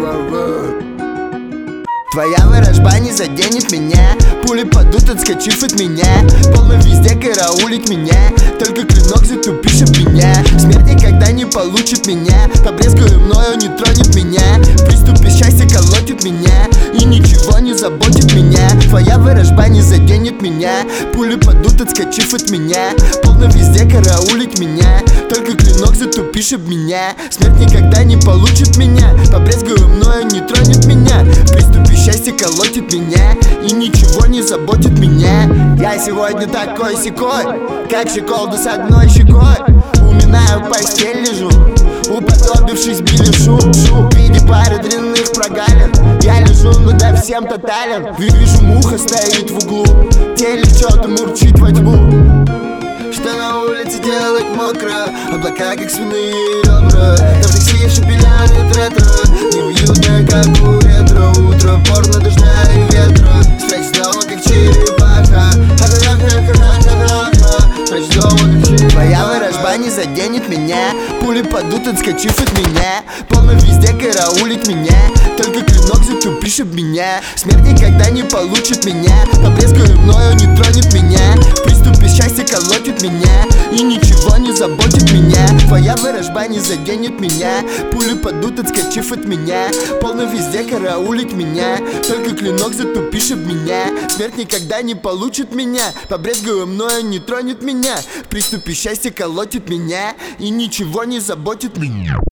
Твоя ворожба не заденет меня, пули падут, отскочив от меня. Полно везде караулить меня, только клинок затупишь об меня. Смерть никогда не получит меня, побрезгую мною, не тронет меня. В приступе счастья колотит меня, и ничего не заботит меня. Твоя ворожба не заденет меня, пули падут, отскочив от меня. Полно везде караулить меня, только клинок затупишь об меня. Смерть никогда не получит меня, побрезгую мною, не тронет меня. В приступе счастье колотит меня, и ничего не заботит меня. Я сегодня такой-сякой, как щеколда с одной щекой. Уминаю, в постель лежу, уподобившись беляшу. В виде пары дрянных прогалин я лежу, но да всем тотален. Вижу, муха стоит в углу, теле что-то мурчит во тьму. Что на улице делать мокро, облака как свиные ребра. Да в такси шепелянит ретро, неуютно, как у ретро. Утро, порно, дождя и ветра, спрячь дома, как черепаха. Спрячь дома, как черепаха. Твоя ворожба не заденет меня, пули падут, отскочив от меня. Полно везде караулить меня, только клинок затупишь об меня. Смерть никогда не получит меня, побрезгую мною, не тронет меня. В приступе счастья колотит меня, и ничего не заботит меня. Твоя ворожба не заденет меня, пули падут, отскочив от меня. Полно везде караулить меня, только клинок затупишь об меня. Смерть никогда не получит меня, побрезгую мною, не тронет меня. В приступе счастья колотит меня, и ничего не заботит меня.